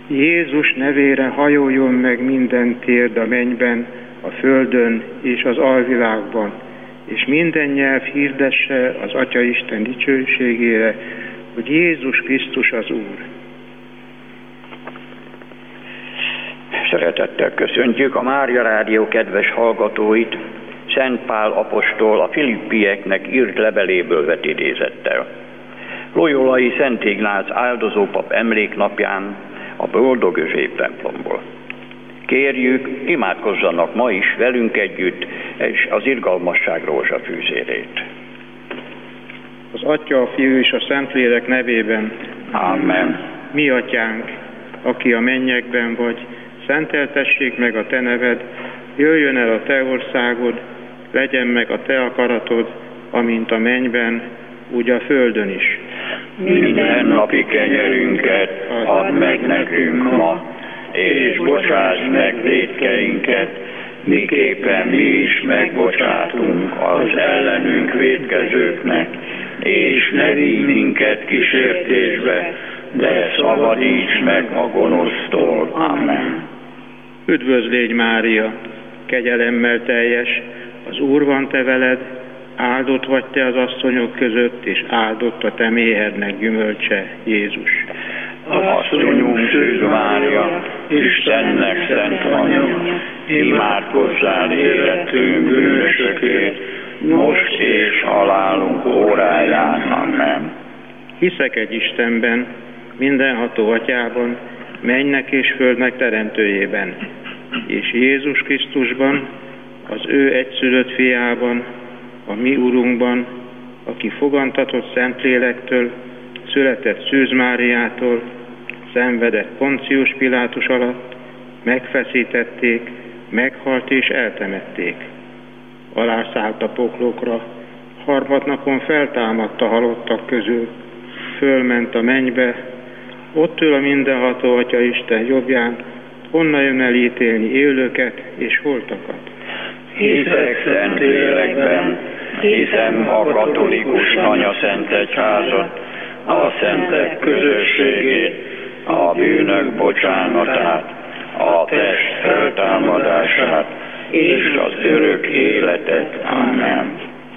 Jézus nevére hajoljon meg minden térd a mennyben, a földön és az alvilágban, és minden nyelv hirdesse az Atya Isten dicsőségére, hogy Jézus Krisztus az Úr. Szeretettel köszöntjük a Mária Rádió kedves hallgatóit, Szent Pál apostol a Filippieknek írt leveléből vett idézettel. Loyolai Szent Ignác áldozópap emléknapján a Boldogözsép templomból. Kérjük, imádkozzanak ma is velünk együtt, és az irgalmasság rózsafűzérét. Az Atya, a Fiú és a Szentlélek nevében. Amen. Mi Atyánk, aki a mennyekben vagy, szenteltessék meg a Te neved, jöjjön el a Te országod, legyen meg a Te akaratod, amint a mennyben, úgy a földön is. Minden napi kenyerünket add meg nekünk ma, és bocsáss meg vétkeinket, miképpen mi is megbocsátunk az ellenünk vétkezőknek, és ne vigy minket kísértésbe, de szabadíts meg a gonosztól. Amen. Üdvözlégy Mária, kegyelemmel teljes, az Úr van te veled, áldott vagy te az asszonyok között, és áldott a te méhednek gyümölcse, Jézus. Asszonyunk Szűz Mária, Istennek szent anyja, imádkozzál érettünk bűnösökért, most és halálunk óráján. Amen. Hiszek egy Istenben, mindenható Atyában, mennynek és földnek teremtőjében, és Jézus Krisztusban, az ő egyszülött fiában, a mi Urunkban, aki fogantatott Szentlélektől, született Szűz Máriától, szenvedett Poncius Pilátus alatt, megfeszítették, meghalt és eltemették. Alászállt a poklokra, harmadnapon feltámadt a halottak közül, fölment a mennybe, ott ül a mindenható Atya Isten jobbján, onnan jön elítélni élőket és holtakat. Hiszek szent lélekben, hiszem a katolikus anyaszentegyházat, a szentek közösségét, a bűnök bocsánatát, a test feltámadását és az örök életet. Amen.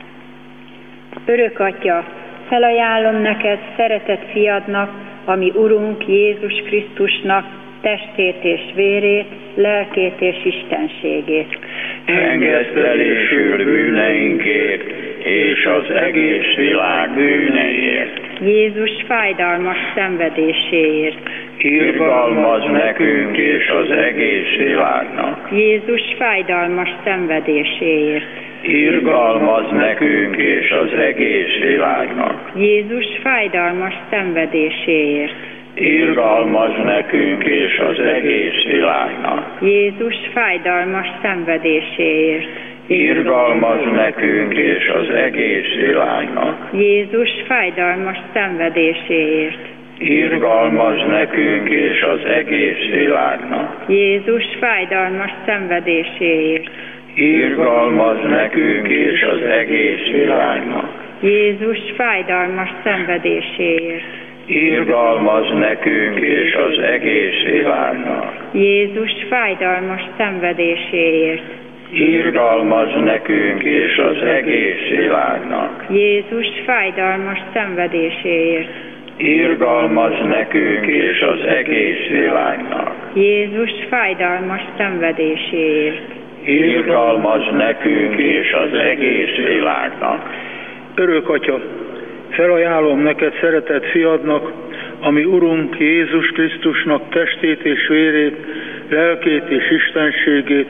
Örök Atya, felajánlom neked szeretett fiadnak, ami Urunk Jézus Krisztusnak testét és vérét, lelkét és istenségét. Engesztelésül bűneinkért és az egész világ bűneiért. Jézus fájdalmas szenvedéséért. Irgalmazz nekünk és az egész világnak. Jézus fájdalmas szenvedéséért. Irgalmazz nekünk és az egész világnak. Jézus fájdalmas szenvedéséért. Irgalmazz nekünk és az egész világnak. Jézus fájdalmas szenvedéséért. Irgalmazz nekünk és az egész világnak. Jézus fájdalmas szenvedéséért. Irgalmazz nekünk és az egész világnak. Jézus fájdalmas szenvedéséért. Irgalmazz nekünk és az egész világnak. Jézus fájdalmas szenvedéséért. Irgalmazz nekünk és az egész világnak. Jézus fájdalmas szenvedéséért. Irgalmazz nekünk és az egész világnak. Jézus fájdalmas szenvedéséért. Irgalmazz nekünk és az egész világnak. Jézus fájdalmas szenvedéséért. Irgalmazz nekünk és az egész világnak. Örök Atya, felajánlom neked szeretett fiadnak, ami Urunk Jézus Krisztusnak testét és vérét, lelkét és istenségét.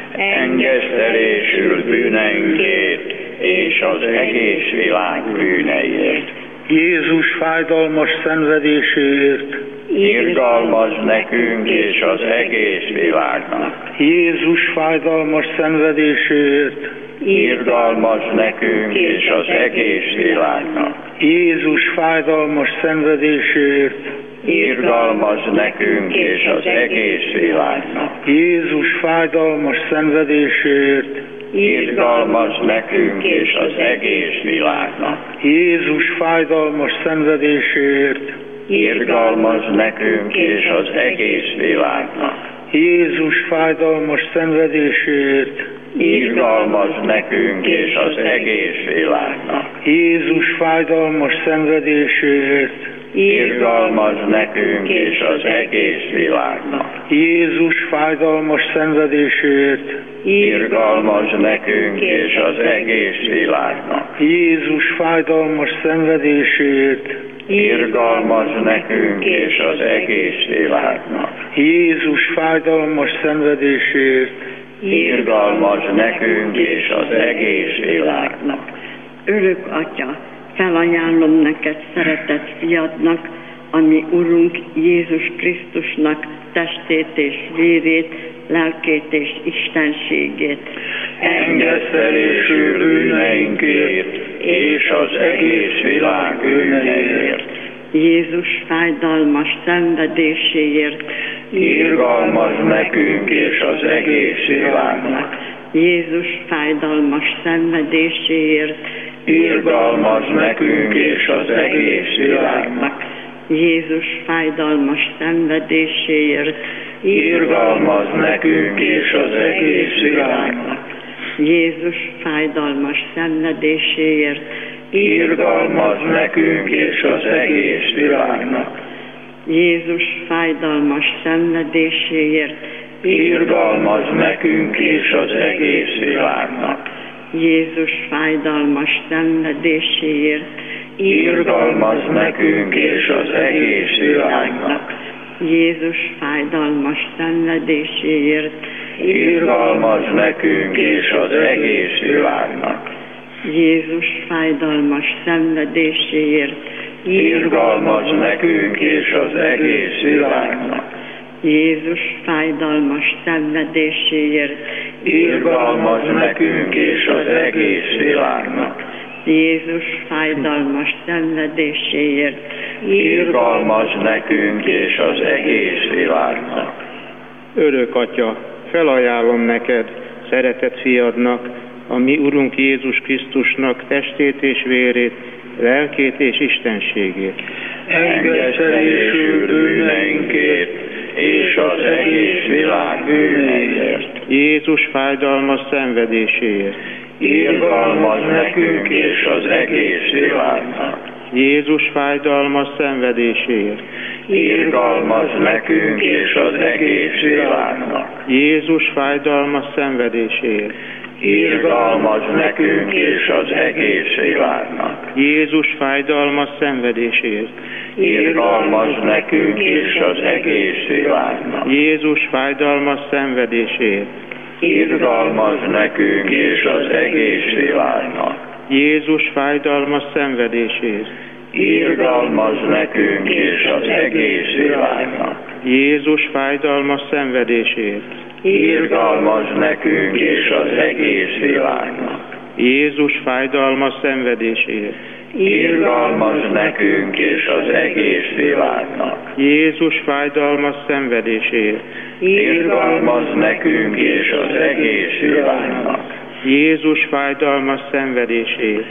Engesztelésül bűneinkért és az egész világ bűneiért. Jézus fájdalmas szenvedéséért. Irgalmazz nekünk és az egész világnak. Jézus fájdalmas szenvedéséért. Irgalmazz nekünk és az egész világnak. Jézus fájdalmas szenvedéséért. Irgalmazz nekünk és az egész világnak. Jézus fájdalmas szenvedéséért. Irgalmazz nekünk és az egész világnak. Jézus fájdalmas szenvedéséért. irgalmaz nekünk és az egész világnak. Jézus fájdalmas szenvedéséért, Irgalmaz nekünk és az egész világnak. Jézus fájdalmas szenvedéséért, Irgalmaz nekünk és az egész világnak. Jézus fájdalmas szenvedéséért, Irgalmaz nekünk és az egész világnak. Jézus fájdalmas szenvedéséért, Irgalmaz nekünk és az egész világnak. Jézus fájdalmas szenvedéséért, Irgalmaz nekünk és az egész világnak. Örök Atya, felajánlom neked szeretett fiadnak, ami Urunk Jézus Krisztusnak testét és vérét, lelkét és istenségét. Engedd elésül bűneinkért és az egész világ bűneiért. Jézus fájdalmas szenvedéséért, Irgalmaz nekünk és az egész világnak. Jézus fájdalmas szenvedéséért, Irgalmaz nekünk és az egész világnak. Jézus fájdalmas szenvedéséért, Irgalmaz nekünk és az egész világnak. Jézus fájdalmas szenvedéséért, Irgalmaz nekünk és az egész világnak. Jézus fájdalmas szenvedéséért, Irgalmaz nekünk és az egész világnak. Jézus fájdalmas szenvedéséért, Irgalmaz nekünk és az egész világnak. Jézus fájdalmas szenvedéséért, Irgalmaz nekünk és az egész világnak. Jézus fájdalmas szenvedéséért, Irgalmaz nekünk és az egész világnak. Jézus fájdalmas szenvedéséért, Irgalmaz nekünk és az egész világnak. Jézus fájdalmas szenvedéséért, Irgalmaz nekünk és az egész világnak. Örök Atya, felajánlom neked, szeretett fiadnak, a mi Urunk Jézus Krisztusnak testét és vérét, lelkét és istenségét. Engedd elésül bűneinkért és az egész világ bűneiért. Jézus fájdalmas szenvedéséért, Irgalmaz nekünk és az egész világnak. Jézus fájdalmas szenvedéséért, Irgalmaz nekünk és az egész világnak. Jézus fájdalmas szenvedéséért, Irgalmaz nekünk és az egész világnak. Jézus fájdalmas szenvedéséért, Irgalmaz nekünk és az egész világnak. Jézus fájdalmas szenvedéséért, Irgalmaz nekünk és az egész világnak. Jézus fájdalmas szenvedéséért, Irgalmaz nekünk és az egész világnak. Jézus fájdalmas szenvedéséért, Irgalmaz nekünk és az egész világnak. Jézus fájdalmas szenvedéséért, Irgalmaz nekünk és az egész világnak. Jézus fájdalmas szenvedéséért, Irgalmaz nekünk és az egész világnak. Jézus fájdalmas szenvedéséért,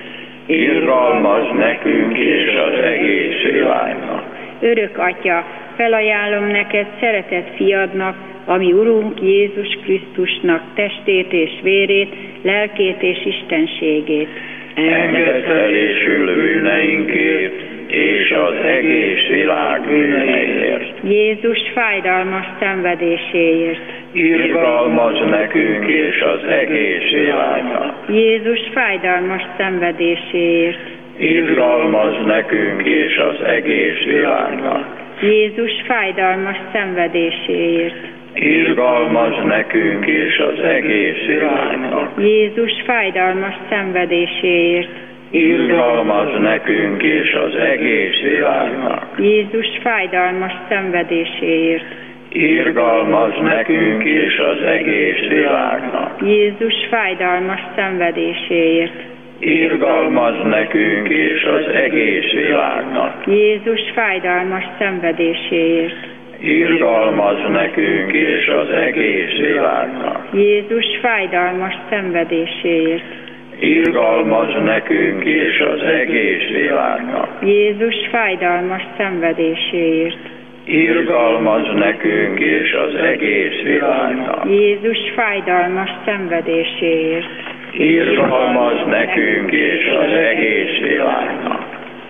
Irgalmaz nekünk és az egész világnak. Örök Atya, felajánlom neked szeretett fiadnak, ami Urunk Jézus Krisztusnak testét és vérét, lelkét és istenségét. Engedd elésül bűneinkért és az egész világ bűneiért. Jézus fájdalmas szenvedéséért. Irgalmaz nekünk és az egész világnak. Jézus fájdalmas szenvedéséért. Irgalmaz nekünk és az egész világnak. Jézus fájdalmas szenvedéséért. Irgalmaz nekünk és az egész világnak. Jézus fájdalmas szenvedéséért. Irgalmaz nekünk és az egész világnak. Jézus fájdalmas szenvedéséért. Irgalmaz nekünk és az egész világnak. Jézus fájdalmas szenvedéséért. Irgalmaz nekünk és az egész világnak. Jézus fájdalmas szenvedéséért. Irgalmaz nekünk és az egész világnak. Jézus fájdalmas szenvedéséért. irgalmaz nekünk és az egész világnak. Jézus fájdalmas szenvedéséért, Irgalmaz nekünk és az egész világnak. Jézus fájdalmas szenvedéséért, Irgalmaz nekünk és az egész világnak.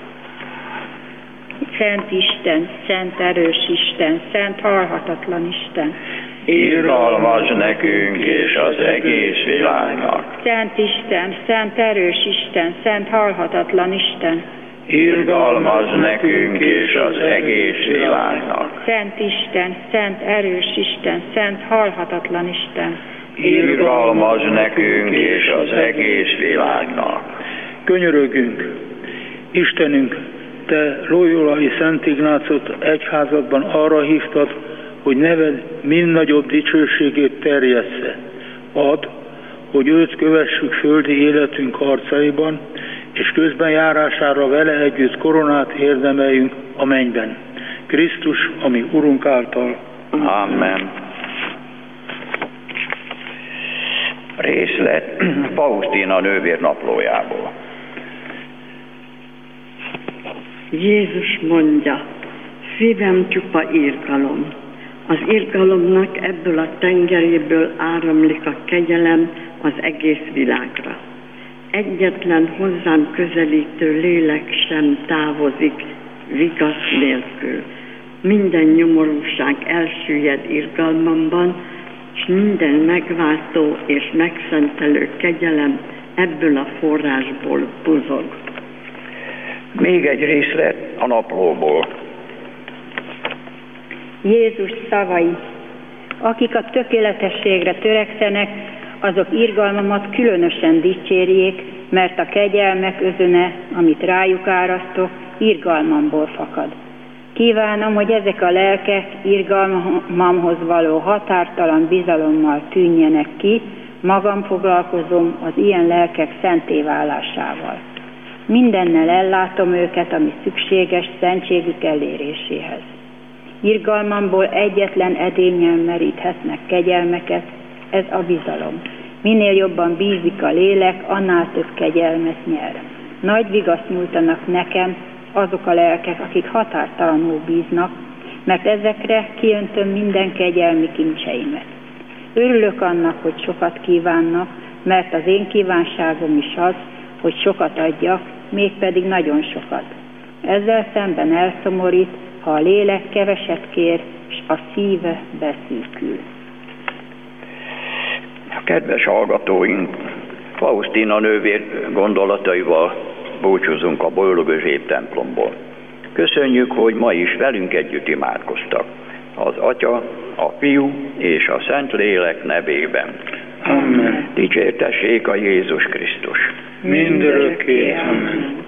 Szent Isten, szent erős Isten, szent halhatatlan Isten, Irgalmaz nekünk és az egész világnak. Szent Isten, szent erős Isten, szent halhatatlan Isten, Irgalmaz nekünk és az egész világnak. Szent Isten, szent erős Isten, szent halhatatlan Isten, Irgalmaz nekünk és az egész világnak. Könyörögjünk, Istenünk, Te Loyolai Szent Ignácot egyházadban arra hívtad, hogy neved mind nagyobb dicsőségét terjessze. Add, hogy őt kövessük földi életünk harcaiban, és közben járására vele együtt koronát érdemeljünk a mennyben. Krisztus, ami Urunk által. Amen. Részlet Faustina nővér naplójából. Jézus mondja, szívem csupa irgalom. Az irgalomnak ebből a tengeréből áramlik a kegyelem az egész világra. Egyetlen hozzám közelítő lélek sem távozik vigasz nélkül. Minden nyomorúság elsüllyed irgalmamban, és minden megváltó és megszentelő kegyelem ebből a forrásból buzog. Még egy részlet a naplóból. Jézus szavai, akik a tökéletességre törekszenek, azok irgalmamat különösen dicsérjék, mert a kegyelmek özöne, amit rájuk árasztok, irgalmamból fakad. Kívánom, hogy ezek a lelkek irgalmamhoz való határtalan bizalommal tűnjenek ki, magam foglalkozom az ilyen lelkek szenté válásával. Mindennel ellátom őket, ami szükséges szentségük eléréséhez. Irgalmamból egyetlen edénnyel meríthetnek kegyelmeket, ez a bizalom. Minél jobban bízik a lélek, annál több kegyelmet nyer. Nagy vigaszt nyújtanak nekem azok a lelkek, akik határtalanul bíznak, mert ezekre kiöntöm minden kegyelmi kincseimet. Örülök annak, hogy sokat kívánnak, mert az én kívánságom is az, hogy sokat adjak, mégpedig nagyon sokat. Ezzel szemben elszomorít, ha a lélek keveset kér, és a szíve beszűkül. Kedves hallgatóink, Faustina nővér gondolataival búcsúzunk a Boldog-Özséb templomból. Köszönjük, hogy ma is velünk együtt imádkoztak. Az Atya, a Fiú és a Szentlélek nevében. Amen. Dicsértessék a Jézus Krisztus. Mindörökké. Amen.